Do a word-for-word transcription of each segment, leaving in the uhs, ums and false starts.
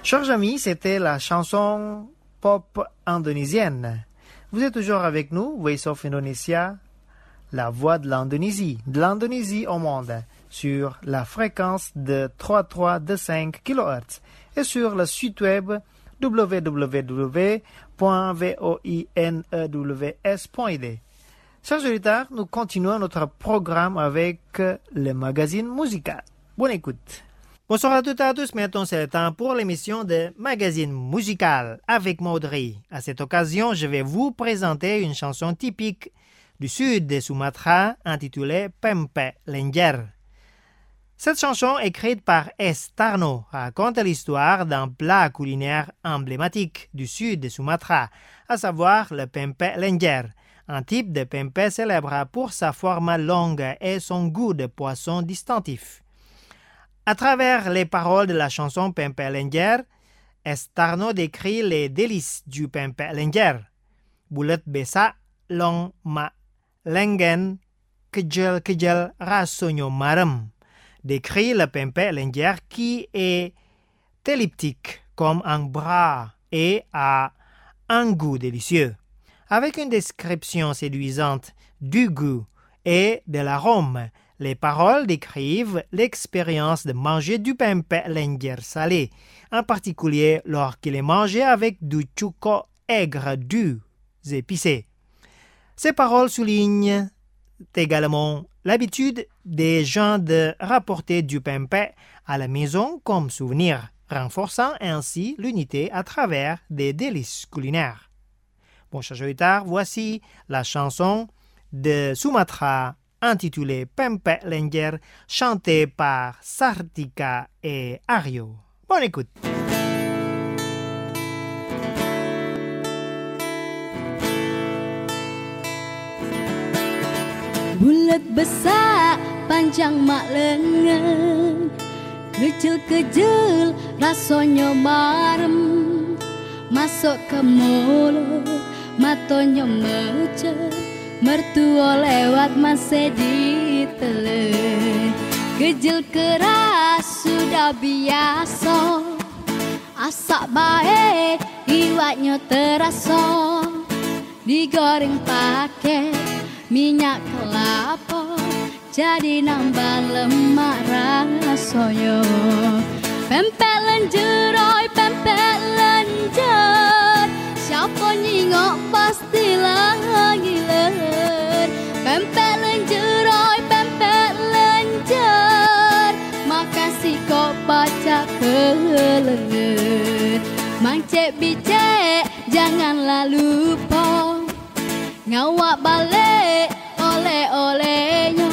Chers amis, c'était la chanson pop indonésienne. Vous êtes toujours avec nous, Voice of Indonesia, la voix de l'Indonésie, de l'Indonésie au monde, sur la fréquence de trois virgule trois deux cinq kilohertz et sur le site web w w w point voinews point i d. Chers auditeurs, nous continuons notre programme avec le magazine musical. Bonne écoute. Bonsoir à toutes et à tous, maintenant c'est le temps pour l'émission de Magazine Musical avec Maudry. À cette occasion, je vais vous présenter une chanson typique du sud de Sumatra intitulée Pempek Lenjer. Cette chanson, écrite par S. Tarno, raconte l'histoire d'un plat culinaire emblématique du sud de Sumatra, à savoir le Pempek Lenjer, un type de pempek célèbre pour sa forme longue et son goût de poisson distinctif. À travers les paroles de la chanson Pempek Lenjer, S. Tarno décrit les délices du Pempek Lenjer. Bulet besa, long ma, lengen, kejel-kejel rasonyo marem. Décrit le Pempek Lenjer qui est elliptique comme un bras et a un goût délicieux. Avec une description séduisante du goût et de l'arôme, les paroles décrivent l'expérience de manger du Pempek Lenjer salé, en particulier lorsqu'il est mangé avec du cuko aigre doux épicé. Ces paroles soulignent également l'habitude des gens de rapporter du pempek à la maison comme souvenir, renforçant ainsi l'unité à travers des délices culinaires. Bon, chers auditeurs, voici la chanson de Sumatra intitulée Pempek Lenjer, chantée par Sartika et Aryo. Bonne écoute. Bulat besar, panjang mak lengan, kecil-kecil rasanya marem, masuk ke mulut, matanya mecer, mertua lewat masih ditelan. Kecil keras sudah biasa, asak baik, iwaknya terasa, digoreng pakai minyak kelapa, jadi nambah lemak rasanya. Pempek lenjer, oi pempek lenjer, siapa nyingok pastilah ngiler. Pempek lenjer, oi pempek lenjer, makasih kok baca kelengar. Mang cek bicek, janganlah lupa ngawak balik oleh-olehnya.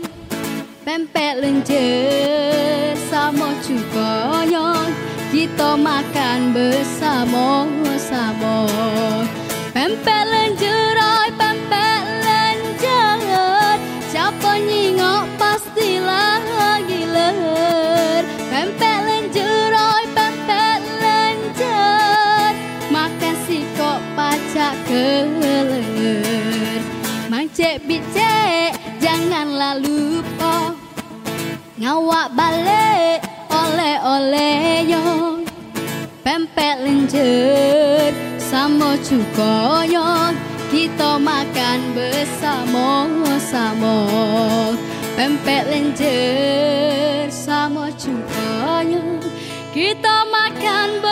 Pempek lenjer sama cukanya, kita makan bersama-sama. Pempek lenjer, oi pempek lenjer, siapa nyingok pastilah ngiler. Pempek lenjer, oi pempek lenjer, makasih kok pacak kelengar. Mang cek bicek, janganlah lupa ngawak balik oleh-olehnya. Pempek lenjer sama cukanya, kita makan bersama-sama. Pempek lenjer sama cukanya, kita makan